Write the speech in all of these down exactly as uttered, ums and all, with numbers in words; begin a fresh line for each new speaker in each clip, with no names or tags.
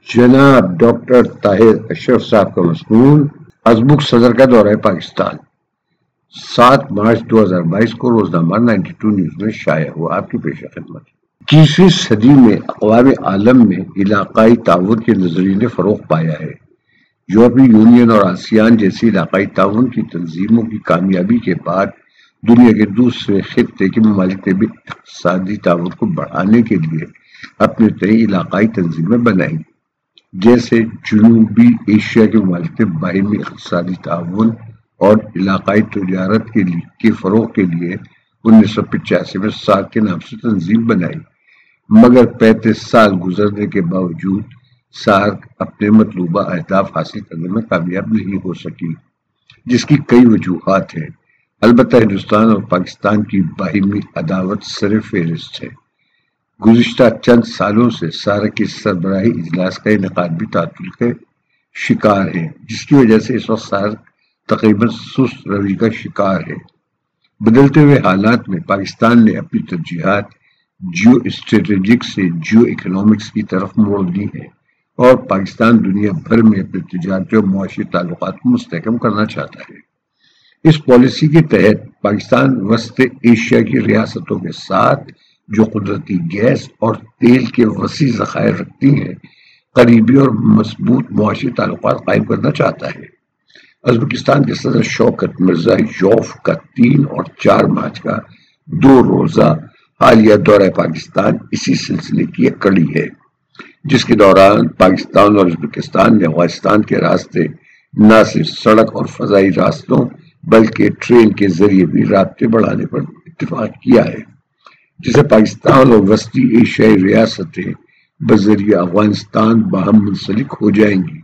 جناب ڈاکٹر طاہر اشرف صاحب کا مضمون ازبک صدر کا دورہ پاکستان سات مارچ دو ہزار بائیس کو روزنامہ نائنٹی ٹو نیوز میں شائع ہوا۔ آپ کی پیش خدمت۔ اکیسویں صدی میں اقوام عالم میں علاقائی تعاون کے نظریے نے فروغ پایا ہے۔ یورپی یونین اور آسیان جیسی علاقائی تعاون کی تنظیموں کی کامیابی کے بعد دنیا کے دوسرے خطے کے ممالک نے بھی اقتصادی تعاون کو بڑھانے کے لیے اپنے تئیں علاقائی تنظیمیں بنائیں، جیسے جنوبی ایشیا کے ممالک نے باہمی اقتصادی تعاون اور علاقائی تجارت کے لیے کے فروغ کے لیے انیس سو پچاسی میں سارک کے نام سے تنظیم بنائی، مگر پینتیس سال گزرنے کے باوجود سارک اپنے مطلوبہ اہداف حاصل کرنے میں کامیاب نہیں ہو سکی، جس کی کئی وجوہات ہیں۔ البتہ ہندوستان اور پاکستان کی باہمی عداوت سر فہرست ہے۔ گزشتہ چند سالوں سے سارک کی سربراہی اجلاس کا انعقاد بھی تعطل کے شکار ہے، جس کی وجہ سے اس وقت سارک تقریباً سست روی کا شکار ہے۔ بدلتے ہوئے حالات میں پاکستان نے اپنی ترجیحات جیو اسٹریٹجک سے جیو اکنامکس کی طرف موڑ دی ہے اور پاکستان دنیا بھر میں اپنے تجارتی اور معاشی تعلقات کو مستحکم کرنا چاہتا ہے۔ اس پالیسی کے تحت پاکستان وسط ایشیا کی ریاستوں کے ساتھ جو قدرتی گیس اور تیل کے وسیع ذخائر رکھتی ہیں، قریبی اور مضبوط معاشی تعلقات قائم کرنا چاہتا ہے۔ ازبکستان کے صدر شوکت مرزایوف کا تین اور چار مارچ کا دو روزہ حالیہ دورہ پاکستان اسی سلسلے کی ایک کڑی ہے، جس کے دوران پاکستان اور ازبکستان نے افغانستان کے راستے نہ صرف سڑک اور فضائی راستوں بلکہ ٹرین کے ذریعے بھی رابطے بڑھانے پر اتفاق کیا ہے، جسے پاکستان اور وسطی ایشیائی ریاستیں بذریعہ افغانستان باہم منسلک ہو جائیں گی۔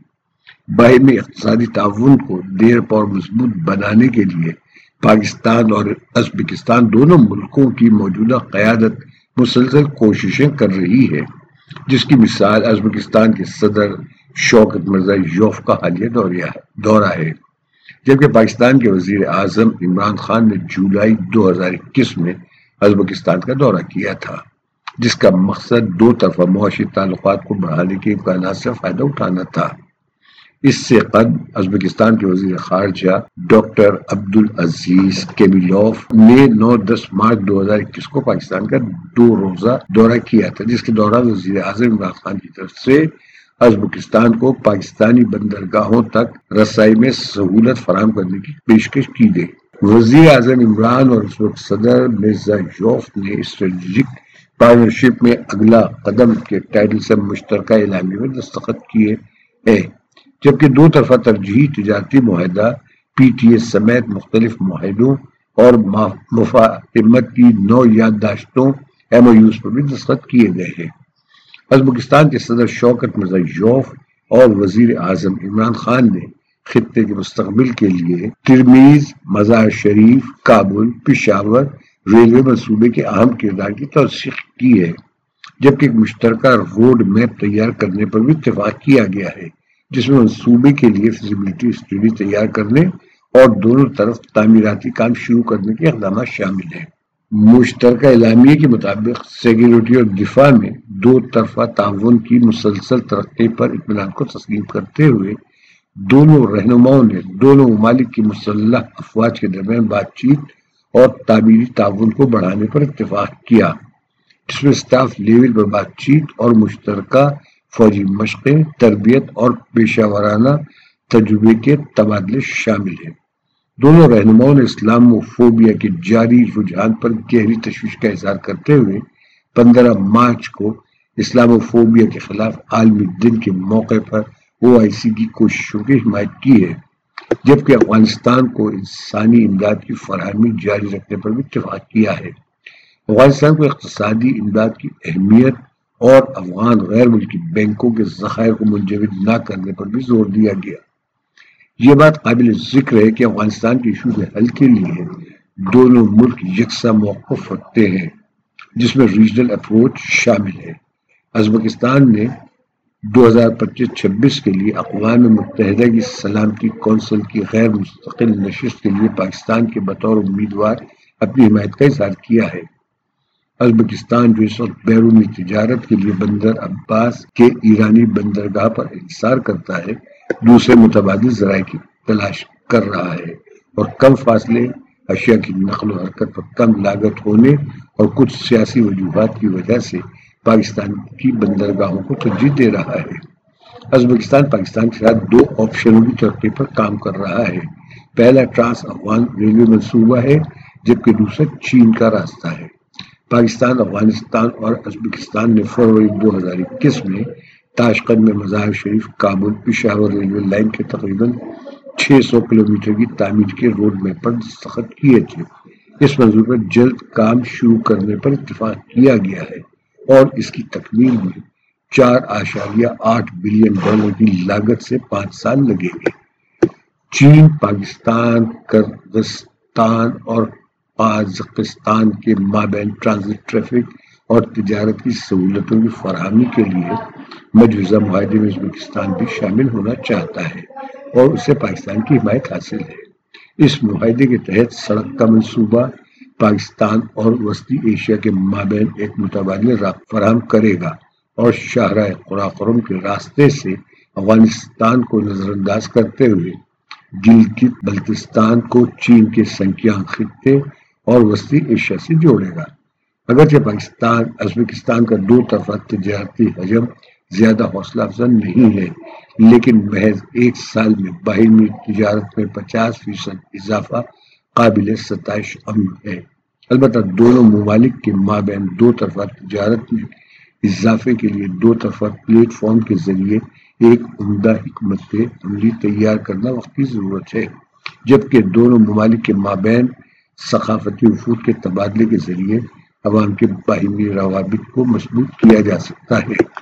باہمی اقتصادی تعاون کو دیر پا اور مضبوط بنانے کے لیے پاکستان اور ازبکستان دونوں ملکوں کی موجودہ قیادت مسلسل کوششیں کر رہی ہے، جس کی مثال ازبکستان کے صدر شوکت مرزایوف کا حالیہ دورہ ہے، جبکہ پاکستان کے وزیر اعظم عمران خان نے جولائی دو ہزار اکیس میں ازبکستان کا دورہ کیا تھا، جس کا مقصد دو طرفہ معاشی تعلقات کو بڑھانے کے امکانات سے فائدہ اٹھانا تھا۔ اس سے قبل ازبکستان کے وزیر خارجہ ڈاکٹر عبدالعزیز کیمیلوف نے نو دس مارچ دو ہزار اکیس کو پاکستان کا دو روزہ دورہ کیا تھا، جس کے دوران وزیر اعظم عمران خان کی طرف سے ازبکستان کو پاکستانی بندرگاہوں تک رسائی میں سہولت فراہم کرنے کی پیشکش کی گئی۔ وزیر اعظم عمران اور ازبک صدر مرزایوف نے اسٹریٹجک پارٹنرشپ میں اگلا قدم کے ٹائٹل سے مشترکہ اعلامیے میں دستخط کیے ہیں، جبکہ دو طرفہ ترجیحی تجارتی معاہدہ پی ٹی اے سمیت مختلف معاہدوں اور مفاہمت کی نو یادداشتوں ایم او یوز پر بھی دستخط کیے گئے ہیں۔ ازبکستان کے صدر شوکت مرزایوف اور وزیر اعظم عمران خان نے خطے کے مستقبل کے لیے ترمیز، مزار شریف، کابل، پشاور ریلوے منصوبے کے اہم کردار کی توثیق کی ہے، جبکہ ایک مشترکہ روڈ میپ تیار کرنے پر بھی اتفاق کیا گیا ہے، جس میں منصوبے کے لیے فیزیبلٹی اسٹڈی تیار کرنے اور دونوں طرف تعمیراتی کام شروع کرنے کے اقدامات شامل ہیں۔ مشترکہ اعلامیے کے مطابق سیکیورٹی اور دفاع میں دو طرفہ تعاون کی مسلسل ترقی پر اطمینان کو تسلیم کرتے ہوئے دونوں رہنماؤں نے دونوں ممالک کی مسلح افواج کے درمیان بات چیت اور تعمیری تعاون کو بڑھانے پر اتفاق کیا، جس میں اسٹاف لیول پر بات چیت اور مشترکہ فوجی مشقیں، تربیت اور پیشہ ورانہ تجربے کے تبادلے شامل ہیں۔ دونوں رہنماؤں نے اسلام و فوبیا کے جاری رجحان پر گہری تشویش کا اظہار کرتے ہوئے پندرہ مارچ کو اسلام و فوبیا کے خلاف عالمی دن کے موقع پر او آئی سی کی کوششوں کی حمایت کی ہے، جبکہ افغانستان کو انسانی امداد کی فراہمی جاری رکھنے پر بھی اتفاق کیا ہے۔ افغانستان کو اقتصادی امداد کی اہمیت اور افغان غیر ملکی بینکوں کے ذخائر کو منجمد نہ کرنے پر بھی زور دیا گیا۔ یہ بات قابل ذکر ہے کہ افغانستان کے ایشو کے حل کے لیے دونوں ملک یکساں موقف رکھتے ہیں، جس میں ریجنل اپروچ شامل ہے۔ ازبکستان نے دو ہزار پچیس چھبیس کے لیے اقوام متحدہ کی سلامتی کونسل کی غیر مستقل نشست کے لیے پاکستان کے بطور امیدوار اپنی حمایت کا اظہار کیا ہے۔ ازبکستان جو اس وقت بیرونی تجارت کے لیے بندر عباس کے ایرانی بندرگاہ پر انحصار کرتا ہے، دوسرے متبادل ذرائع کی تلاش کر رہا ہے اور کم فاصلے، اشیاء کی نقل و حرکت پر کم لاگت ہونے اور کچھ سیاسی وجوہات کی وجہ سے پاکستان کی بندرگاہوں کو ترجیح دے رہا ہے۔ ازبکستان پاکستان کے ساتھ دو آپشنوں کی ترقی پر کام کر رہا ہے۔ پہلا ٹرانس افغان ریلوے منصوبہ ہے، جبکہ دوسرا چین کا راستہ ہے۔ پاکستان، افغانستان اور ازبکستان نے فروری دو ہزار اکیس میں تاشقند میں مزار شریف کابل پشاور ریلوے لائن کے تقریباً چھ سو کلومیٹر کی تعمیر کے روڈ میپ پر دستخط کیے تھے۔ اس منظور پر جلد کام شروع کرنے پر اتفاق کیا گیا ہے اور اس کی تکمیل میں چار اعشاریہ آٹھ بلین ڈالر کی لاگت سے پانچ سال لگیں گے۔ چین، پاکستان، قرغستان اور قازقستان کے مابین ٹرانزٹ ٹریفک اور تجارت کی سہولتوں کی فراہمی کے لیے مجوزہ معاہدے میں ازبکستان بھی شامل ہونا چاہتا ہے اور اسے پاکستان کی حمایت حاصل ہے۔ اس معاہدے کے تحت سڑک کا منصوبہ پاکستان اور وسطی ایشیا کے مابین ایک متبادل رابطہ فراہم کرے گا اور شاہراہ قراقرم کے راستے سے افغانستان کو نظر انداز کرتے ہوئے گلگت بلتستان کو چین کے سنکیانگ خطے اور وسطی ایشیا سے جوڑے گا۔ اگرچہ پاکستان ازبکستان کا دو طرفہ تجارتی حجم زیادہ حوصلہ افزا نہیں ہے، لیکن محض ایک سال میں باہمی تجارت میں پچاس فیصد اضافہ قابل ستائش امر ہے۔ البتہ دونوں ممالک کے مابین دو طرفہ تجارت میں اضافے کے لیے دو طرفہ پلیٹ فارم کے ذریعے ایک عمدہ حکمت عملی تیار کرنا وقت کی ضرورت ہے، جبکہ دونوں ممالک کے مابین ثقافتی وفود کے تبادلے کے ذریعے عوام کے باہمی روابط کو مضبوط کیا جا سکتا ہے۔